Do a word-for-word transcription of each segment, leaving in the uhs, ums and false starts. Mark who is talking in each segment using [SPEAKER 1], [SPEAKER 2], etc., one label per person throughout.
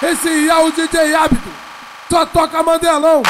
[SPEAKER 1] Esse é o D J Hábito, só toca Mandelão.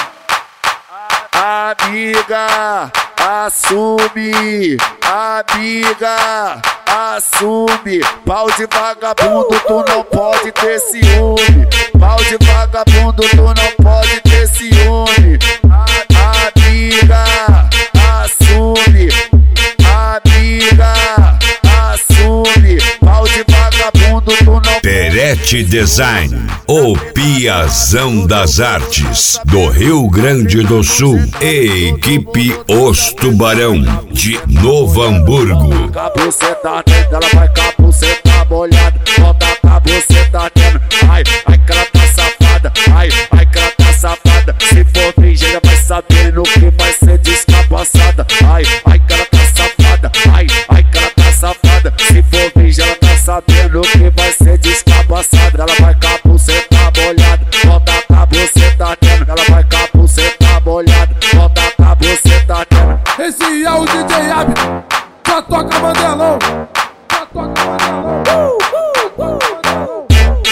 [SPEAKER 2] Amiga, assume, amiga, assume. Pau de vagabundo, tu não pode ter ciúme. Pau de vagabundo, tu não pode ter ciúme. Amiga, assume, amiga, assume. Pau de vagabundo, tu não.
[SPEAKER 3] Perete Design, o Piazão das Artes do Rio Grande do Sul e equipe Os Tubarão de Novo Hamburgo.
[SPEAKER 2] Cabuceta dentro, ela vai cabuceta molhada. Volta a cabuceta dentro, ai, ai que ela tá safada. Ai, ai que ela tá safada. Se for virgem, ela vai saber no que vai ser descabaçada. Ai, ai que ela tá safada. Ai, ai que ela tá safada. Se for virgem, ela tá sabendo que vai ser descabaçada. Ela vai cabuceta molhada. Volta a cabuceta dentro, ela vai cabuceta molhada. Volta a cabuceta dentro.
[SPEAKER 1] Esse é o D J Hábito, só toca Mandelão. Só toca Mandelão. Uh, uh, uh, Mandelão.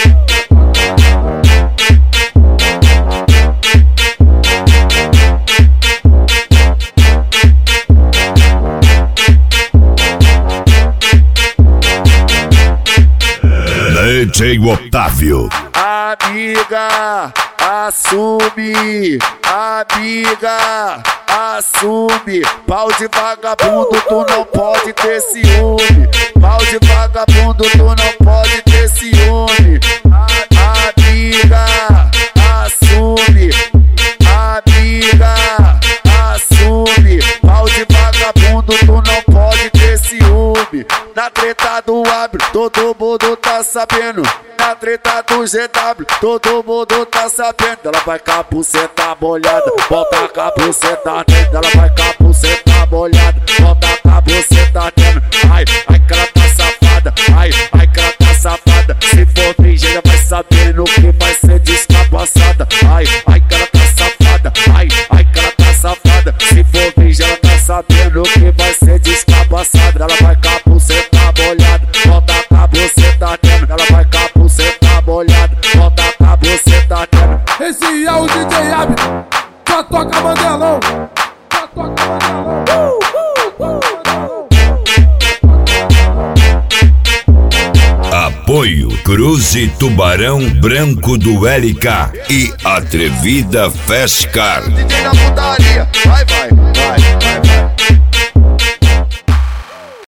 [SPEAKER 3] D J Otávio.
[SPEAKER 2] Amiga, assume, amiga, assume. Pau de vagabundo, tu não pode ter ciúme. Pau de vagabundo, tu não pode ter ciúme. Amiga, assume, amiga, assume. Pau de vagabundo, tu não pode ter ciúme. Na treta do Abro, todo mundo tá sabendo. Na treta do G W, todo mundo tá sabendo. Ela vai cabuceta molhada, volta a cabuceta dentro. Ela vai cabuceta molhada, volta a cabuceta dentro. Ai, ai que ela tá safada. Ai, ai que ela tá safada. Se for virgem, ela vai saber no que vai ser descabaçada. Ai, ai que ela tá safada. Ai, ai que ela tá safada. Se for virgem, ela tá sabendo que vai ser descabaçada. Ela vai cabuceta molhada, volta a cabuceta dentro. Ela vai cabuceta molhada, volta a cabuceta dentro.
[SPEAKER 1] Esse é o D J Hábito, só toca Mandelão. Só toca Mandelão. Uh, uh, uh, Mandelão.
[SPEAKER 3] Apoio Cruze Tubarão Branco do L K e Atrevida Fescar.
[SPEAKER 2] D J na putaria, vai, vai.